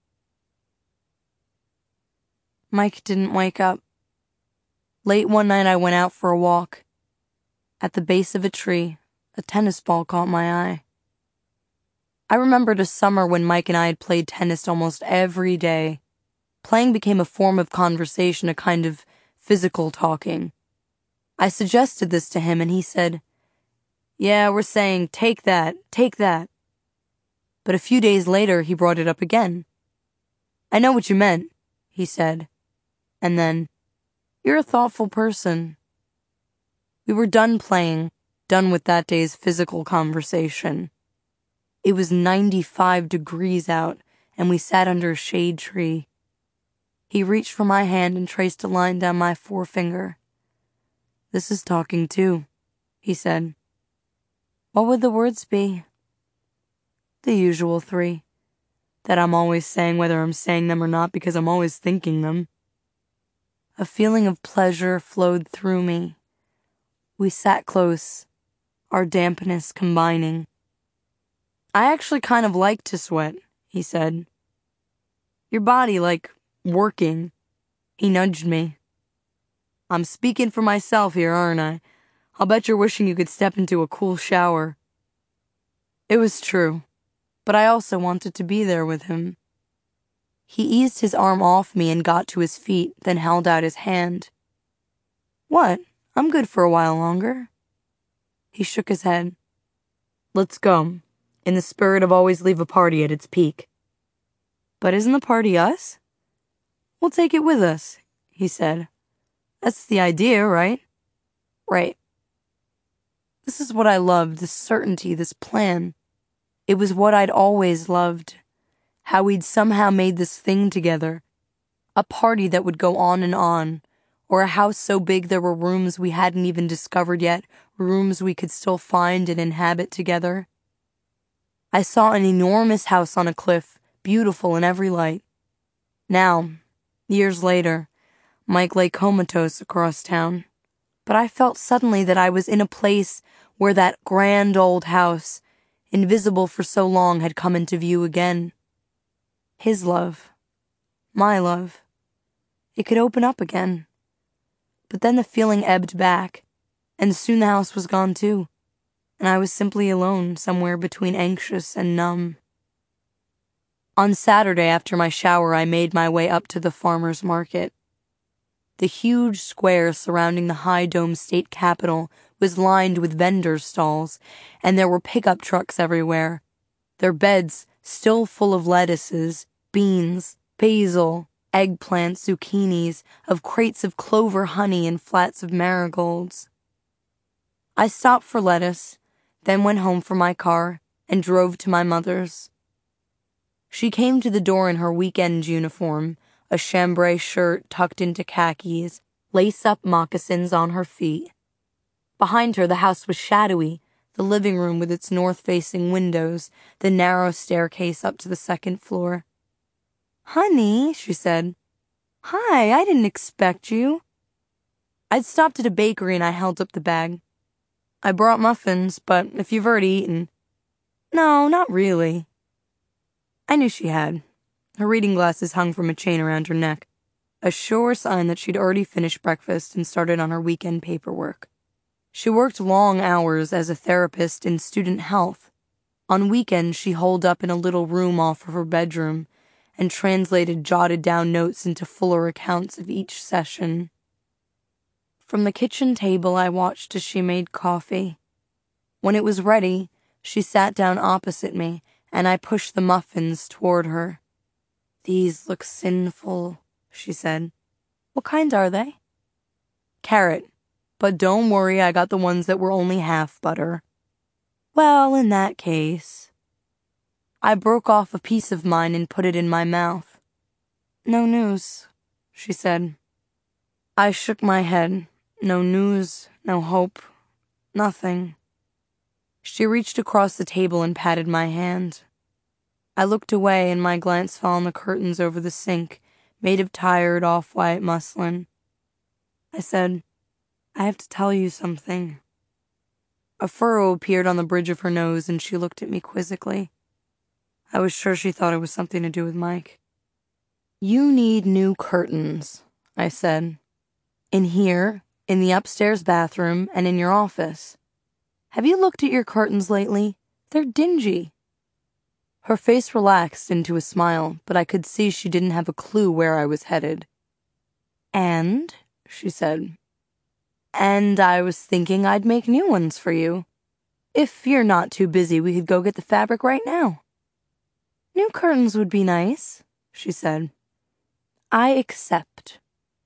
Mike didn't wake up. Late one night I went out for a walk. At the base of a tree, a tennis ball caught my eye. I remembered a summer when Mike and I had played tennis almost every day. Playing became a form of conversation, a kind of physical talking. I suggested this to him and he said, "Yeah, we're saying, take that, take that." But a few days later he brought it up again. "I know what you meant," he said. And then, "You're a thoughtful person." We were done playing, done with that day's physical conversation. It was ninety-five degrees out, and we sat under a shade tree. He reached for my hand and traced a line down my forefinger. "This is talking too," he said. "What would the words be?" "The usual three. That I'm always saying whether I'm saying them or not because I'm always thinking them." A feeling of pleasure flowed through me. We sat close, our dampness combining. "I actually kind of like to sweat," he said. "Your body, like, working." He nudged me. "I'm speaking for myself here, aren't I? I'll bet you're wishing you could step into a cool shower." It was true, but I also wanted to be there with him. He eased his arm off me and got to his feet, then held out his hand. "What? I'm good for a while longer." He shook his head. "Let's go. In the spirit of always leave a party at its peak." "But isn't the party us?" "We'll take it with us," he said. "That's the idea, right?" "Right." This is what I loved, this certainty, this plan. It was what I'd always loved. How we'd somehow made this thing together. A party that would go on and on, or a house so big there were rooms we hadn't even discovered yet, rooms we could still find and inhabit together. I saw an enormous house on a cliff, beautiful in every light. Now, years later, Mike lay comatose across town, but I felt suddenly that I was in a place where that grand old house, invisible for so long, had come into view again. His love, my love, it could open up again. But then the feeling ebbed back, and soon the house was gone too, and I was simply alone somewhere between anxious and numb. On Saturday after my shower, I made my way up to the farmer's market. The huge square surrounding the high-dome state capitol was lined with vendors' stalls, and there were pickup trucks everywhere, their beds still full of lettuces, beans, basil, eggplants, zucchinis, of crates of clover honey and flats of marigolds. I stopped for lettuce, then went home for my car and drove to my mother's. She came to the door in her weekend uniform, a chambray shirt tucked into khakis, lace-up moccasins on her feet. Behind her, the house was shadowy, the living room with its north-facing windows, the narrow staircase up to the second floor. "Honey," she said. "Hi, I didn't expect you." I'd stopped at a bakery and I held up the bag. "I brought muffins, but if you've already eaten." "No, not really." I knew she had. Her reading glasses hung from a chain around her neck, a sure sign that she'd already finished breakfast and started on her weekend paperwork. She worked long hours as a therapist in student health. On weekends, she holed up in a little room off of her bedroom and translated jotted-down notes into fuller accounts of each session. From the kitchen table, I watched as she made coffee. When it was ready, she sat down opposite me, and I pushed the muffins toward her. "These look sinful," she said. "What kind are they?" "Carrot. But don't worry, I got the ones that were only half butter." "Well, in that case..." I broke off a piece of mine and put it in my mouth. "No news," she said. I shook my head. No news, no hope, nothing. She reached across the table and patted my hand. I looked away and my glance fell on the curtains over the sink, made of tired off-white muslin. I said, "I have to tell you something." A furrow appeared on the bridge of her nose and she looked at me quizzically. I was sure she thought it was something to do with Mike. "You need new curtains," I said. "In here, in the upstairs bathroom, and in your office. Have you looked at your curtains lately? They're dingy." Her face relaxed into a smile, but I could see she didn't have a clue where I was headed. "And," she said, "and I was thinking I'd make new ones for you. If you're not too busy, we could go get the fabric right now." "New curtains would be nice," she said. "I accept."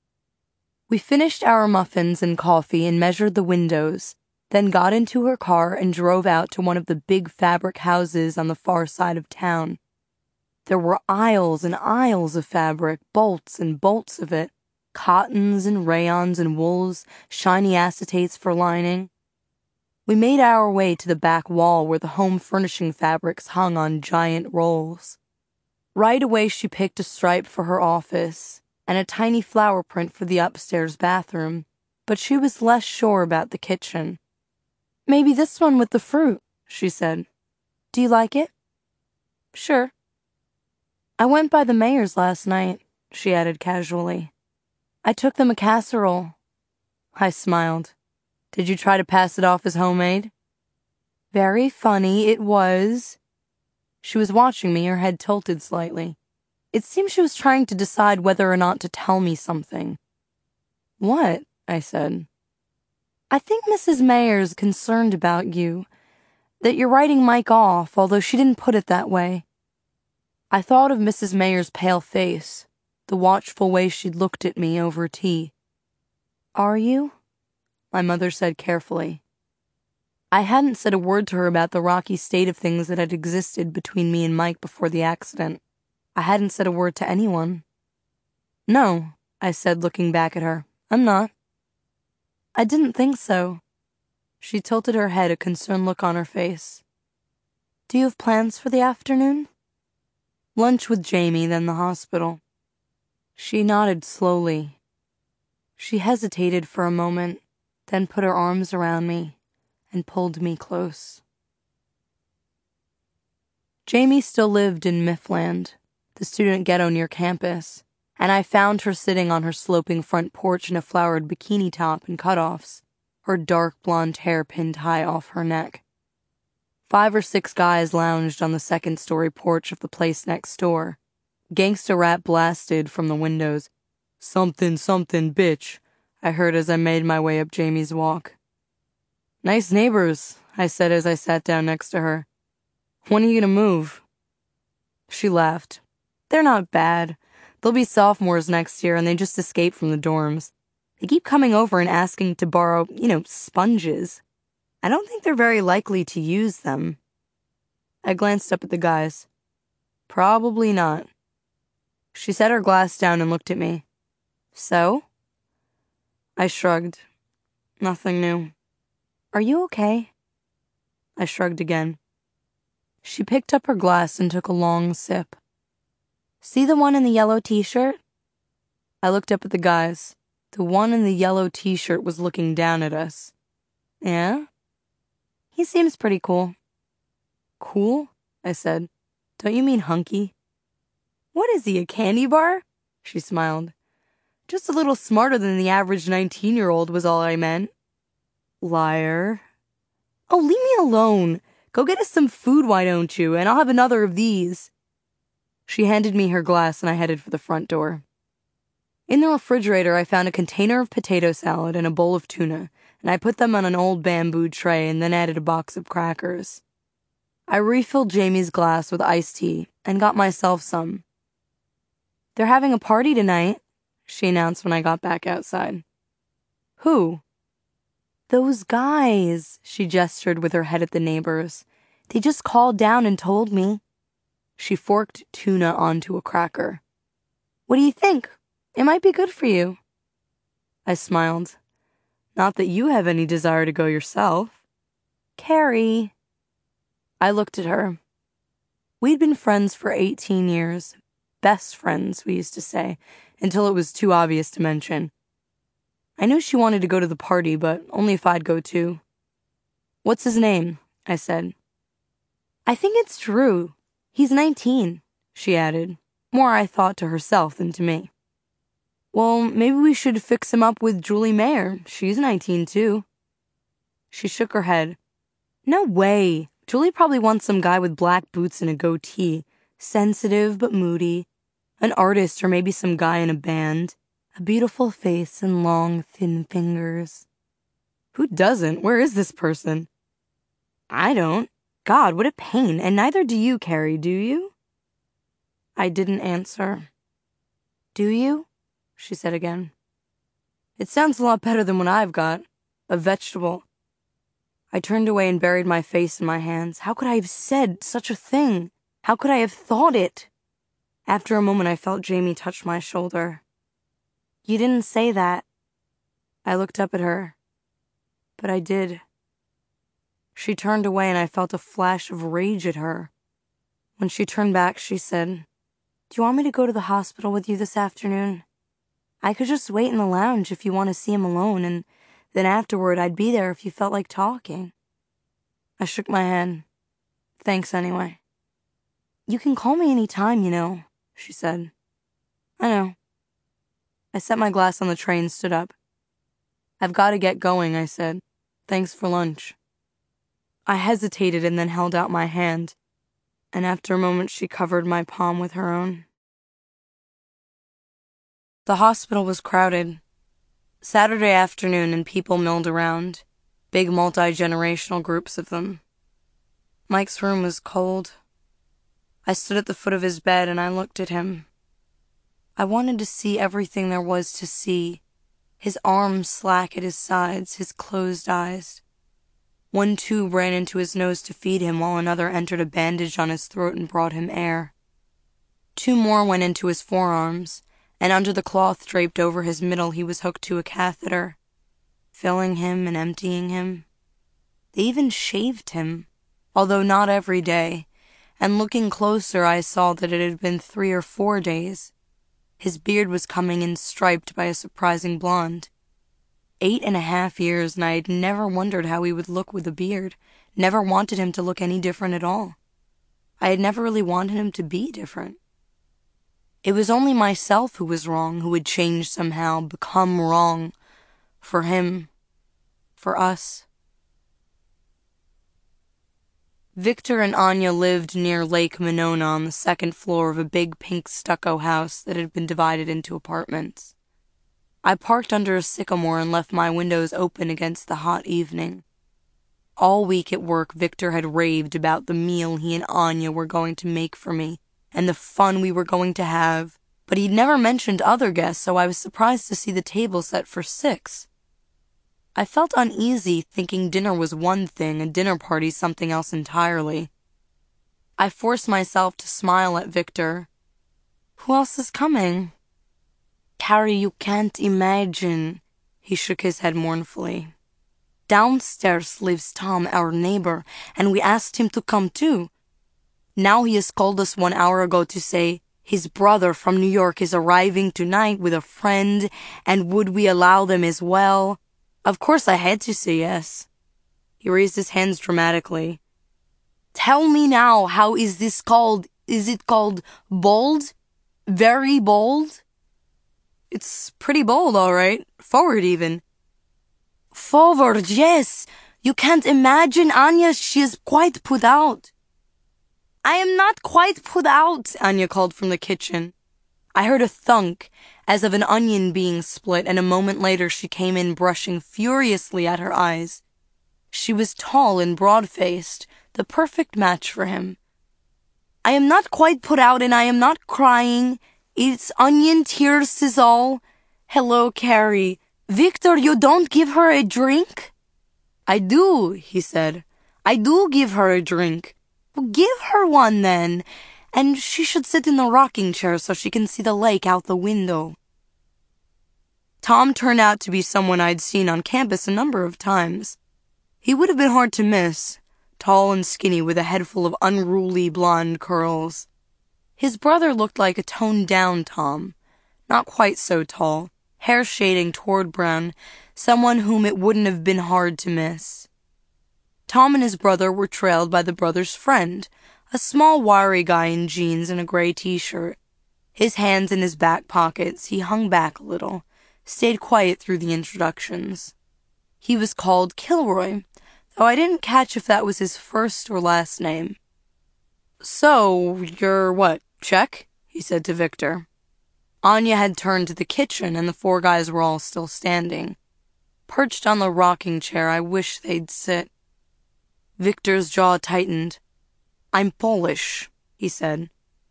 We finished our muffins and coffee and measured the windows, then got into her car and drove out to one of the big fabric houses on the far side of town. There were aisles and aisles of fabric, bolts and bolts of it, cottons and rayons and wools, shiny acetates for lining. We made our way to the back wall where the home furnishing fabrics hung on giant rolls. Right away she picked a stripe for her office and a tiny flower print for the upstairs bathroom, but she was less sure about the kitchen. "Maybe this one with the fruit," she said. "Do you like it?" "Sure." "I went by the mayor's last night," she added casually. "I took them a casserole." I smiled. "Did you try to pass it off as homemade?" "Very funny, it was." She was watching me, her head tilted slightly. It seemed she was trying to decide whether or not to tell me something. "What?" I said. "I think Missus Mayer's concerned about you, that you're writing Mike off, although she didn't put it that way." I thought of Missus Mayer's pale face, the watchful way she'd looked at me over tea. "Are you?" my mother said carefully. I hadn't said a word to her about the rocky state of things that had existed between me and Mike before the accident. I hadn't said a word to anyone. "No," I said, looking back at her. "I'm not." "I didn't think so." She tilted her head, a concerned look on her face. "Do you have plans for the afternoon?" "Lunch with Jamie, then the hospital." She nodded slowly. She hesitated for a moment, then put her arms around me and pulled me close. Jamie still lived in Miffland, the student ghetto near campus, and I found her sitting on her sloping front porch in a flowered bikini top and cutoffs, her dark blonde hair pinned high off her neck. Five or six guys lounged on the second-story porch of the place next door. Gangsta rap blasted from the windows. "Something, something, bitch," I heard as I made my way up Jamie's walk. "Nice neighbors," I said as I sat down next to her. "When are you gonna move?" She laughed. "They're not bad. They'll be sophomores next year and they just escaped from the dorms. They keep coming over and asking to borrow, you know, sponges. I don't think they're very likely to use them." I glanced up at the guys. Probably not. She set her glass down and looked at me. So? I shrugged. Nothing new. Are you okay? I shrugged again. She picked up her glass and took a long sip. See the one in the yellow t-shirt? I looked up at the guys. The one in the yellow t-shirt was looking down at us. Yeah? He seems pretty cool. Cool? I said. Don't you mean hunky? What is he, a candy bar? She smiled. Just a little smarter than the average nineteen-year-old was all I meant. Liar. Oh, leave me alone. Go get us some food, why don't you? And I'll have another of these. She handed me her glass and I headed for the front door. In the refrigerator, I found a container of potato salad and a bowl of tuna, and I put them on an old bamboo tray and then added a box of crackers. I refilled Jamie's glass with iced tea and got myself some. They're having a party tonight, she announced when I got back outside. Who? Those guys, she gestured with her head at the neighbors. They just called down and told me. She forked tuna onto a cracker. What do you think? It might be good for you. I smiled. Not that you have any desire to go yourself. Carrie. I looked at her. We'd been friends for eighteen years. Best friends, we used to say, until it was too obvious to mention. I knew she wanted to go to the party, but only if I'd go too. What's his name? I said. I think it's Drew. He's nineteen, she added, more I thought to herself than to me. Well, maybe we should fix him up with Julie Mayer. She's nineteen too. She shook her head. No way. Julie probably wants some guy with black boots and a goatee, sensitive but moody, an artist or maybe some guy in a band, a beautiful face and long, thin fingers. Who doesn't? Where is this person? I don't. God, what a pain, and neither do you, Carrie, do you? I didn't answer. Do you? She said again. It sounds a lot better than what I've got. A vegetable. I turned away and buried my face in my hands. How could I have said such a thing? How could I have thought it? After a moment, I felt Jamie touch my shoulder. You didn't say that. I looked up at her. But I did. She turned away and I felt a flash of rage at her. When she turned back, she said, Do you want me to go to the hospital with you this afternoon? I could just wait in the lounge if you want to see him alone, and then afterward I'd be there if you felt like talking. I shook my head. Thanks anyway. You can call me any time, you know, she said. I know. I set my glass on the tray and stood up. I've got to get going, I said. Thanks for lunch. I hesitated and then held out my hand, and after a moment she covered my palm with her own. The hospital was crowded. Saturday afternoon and people milled around, big multi-generational groups of them. Mike's room was cold. I stood at the foot of his bed and I looked at him. I wanted to see everything there was to see, his arms slack at his sides, his closed eyes. One tube ran into his nose to feed him while another entered a bandage on his throat and brought him air. Two more went into his forearms, and under the cloth draped over his middle he was hooked to a catheter, filling him and emptying him. They even shaved him, although not every day, and looking closer I saw that it had been three or four days. His beard was coming in striped by a surprising blonde. Eight and a half years, and I had never wondered how he would look with a beard, never wanted him to look any different at all. I had never really wanted him to be different. It was only myself who was wrong, who had changed somehow, become wrong. For him. For us. Victor and Anya lived near Lake Monona on the second floor of a big pink stucco house that had been divided into apartments. I parked under a sycamore and left my windows open against the hot evening. All week at work, Victor had raved about the meal he and Anya were going to make for me, and the fun we were going to have, but he'd never mentioned other guests, so I was surprised to see the table set for six. I felt uneasy, thinking dinner was one thing, a dinner party something else entirely. I forced myself to smile at Victor. Who else is coming? Carrie, you can't imagine. He shook his head mournfully. Downstairs lives Tom, our neighbor, and we asked him to come too. Now he has called us one hour ago to say his brother from New York is arriving tonight with a friend, and would we allow them as well? Of course I had to say yes. He raised his hands dramatically. Tell me now, how is this called? Is it called bold? Very bold? It's pretty bold, all right. Forward, even. Forward, yes. You can't imagine, Anya, she is quite put out. I am not quite put out, Anya called from the kitchen. I heard a thunk, as of an onion being split, and a moment later she came in brushing furiously at her eyes. She was tall and broad-faced, the perfect match for him. I am not quite put out, and I am not crying. It's onion tears is all. Hello, Carrie. Victor, you don't give her a drink? I do, he said. I do give her a drink. Well, give her one then. And she should sit in the rocking chair so she can see the lake out the window. Tom turned out to be someone I'd seen on campus a number of times. He would have been hard to miss, tall and skinny with a head full of unruly blonde curls. His brother looked like a toned-down Tom, not quite so tall, hair shading toward brown, someone whom it wouldn't have been hard to miss. Tom and his brother were trailed by the brother's friend, a small wiry guy in jeans and a gray t-shirt. His hands in his back pockets, he hung back a little, stayed quiet through the introductions. He was called Kilroy, though I didn't catch if that was his first or last name. So, you're what, check? He said to Victor. Anya had turned to the kitchen, and the four guys were all still standing. Perched on the rocking chair, I wish they'd sit. Victor's jaw tightened. I'm Polish, he said.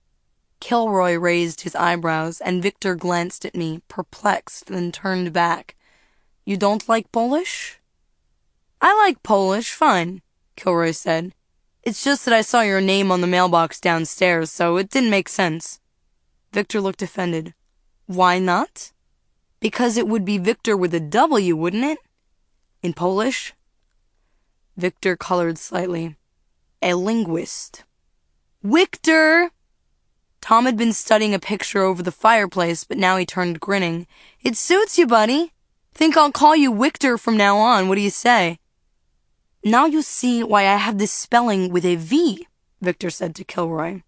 Kilroy raised his eyebrows, and Victor glanced at me, perplexed, then turned back. You don't like Polish? I like Polish, fine, Kilroy said. It's just that I saw your name on the mailbox downstairs, so it didn't make sense. Victor looked offended. Why not? Because it would be Victor with a W, wouldn't it? In Polish? Victor colored slightly. A linguist. Victor! Tom had been studying a picture over the fireplace, but now he turned grinning. It suits you, buddy. Think I'll call you Victor from now on. What do you say? Now you see why I have this spelling with a V, Victor said to Kilroy.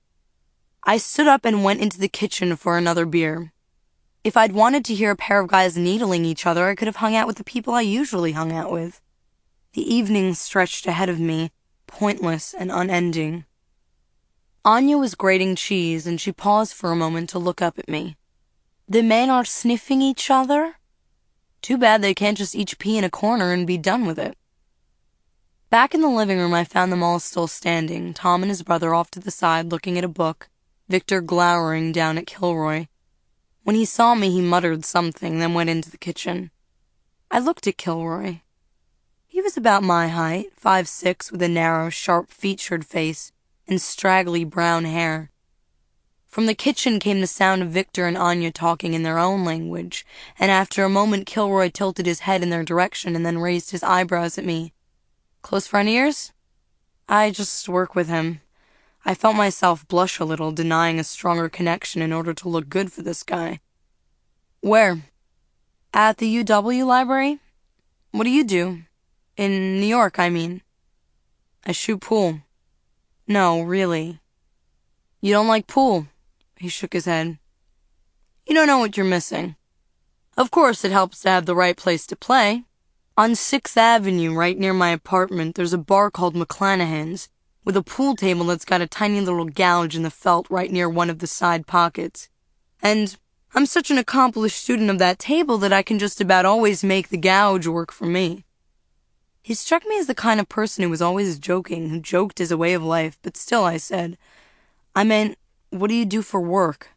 I stood up and went into the kitchen for another beer. If I'd wanted to hear a pair of guys needling each other, I could have hung out with the people I usually hung out with. The evening stretched ahead of me, pointless and unending. Anya was grating cheese, and she paused for a moment to look up at me. The men are sniffing each other? Too bad they can't just each pee in a corner and be done with it. Back in the living room, I found them all still standing, Tom and his brother off to the side looking at a book, Victor glowering down at Kilroy. When he saw me, he muttered something, then went into the kitchen. I looked at Kilroy. He was about my height, five six, with a narrow, sharp-featured face and straggly brown hair. From the kitchen came the sound of Victor and Anya talking in their own language, and after a moment Kilroy tilted his head in their direction and then raised his eyebrows at me. Close friend of yours? I just work with him. I felt myself blush a little, denying a stronger connection in order to look good for this guy. Where? At the U W library? What do you do? In New York, I mean. I shoot pool. No, really. You don't like pool? He shook his head. You don't know what you're missing. Of course, it helps to have the right place to play. On sixth Avenue, right near my apartment, there's a bar called McClanahan's, with a pool table that's got a tiny little gouge in the felt right near one of the side pockets. And I'm such an accomplished student of that table that I can just about always make the gouge work for me. He struck me as the kind of person who was always joking, who joked as a way of life, but still I said, I meant, what do you do for work?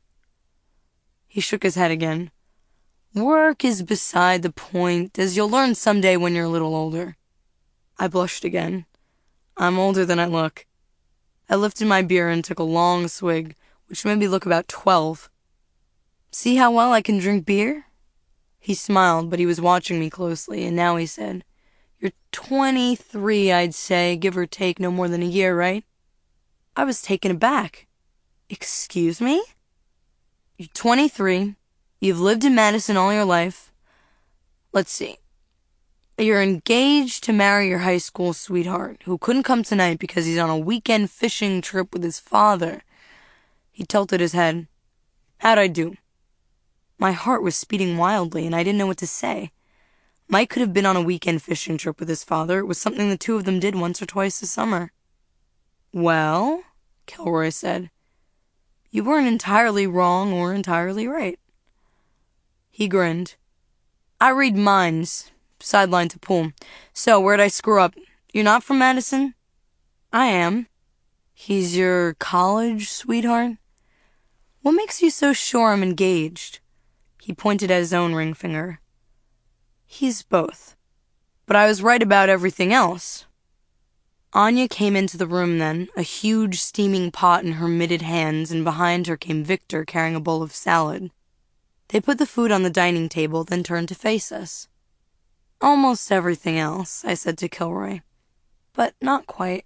He shook his head again. Work is beside the point, as you'll learn someday when you're a little older. I blushed again. I'm older than I look. I lifted my beer and took a long swig, which made me look about twelve. "See how well I can drink beer?" He smiled, but he was watching me closely, and now he said, "You're twenty-three, I'd say, give or take, no more than a year, right?" I was taken aback. "Excuse me?" "You're twenty-three. You've lived in Madison all your life. Let's see. You're engaged to marry your high school sweetheart, who couldn't come tonight because he's on a weekend fishing trip with his father." He tilted his head. "How'd I do?" My heart was speeding wildly, and I didn't know what to say. Mike could have been on a weekend fishing trip with his father. It was something the two of them did once or twice a summer. "Well," Kilroy said, "you weren't entirely wrong or entirely right." He grinned. "I read minds. Sideline to pool. So, where'd I screw up? You're not from Madison?" "I am." "He's your college sweetheart?" "What makes you so sure I'm engaged?" He pointed at his own ring finger. "He's both. But I was right about everything else." Anya came into the room then, a huge steaming pot in her mitted hands, and behind her came Victor carrying a bowl of salad. They put the food on the dining table, then turned to face us. "Almost everything else," I said to Kilroy. "But not quite."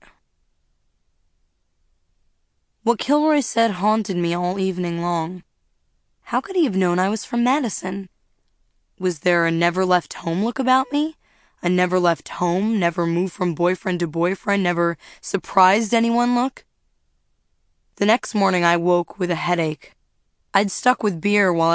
What Kilroy said haunted me all evening long. How could he have known I was from Madison? Was there a never-left-home look about me? A never-left-home, never moved from boyfriend to boyfriend, never surprised anyone look? The next morning I woke with a headache. I'd stuck with beer while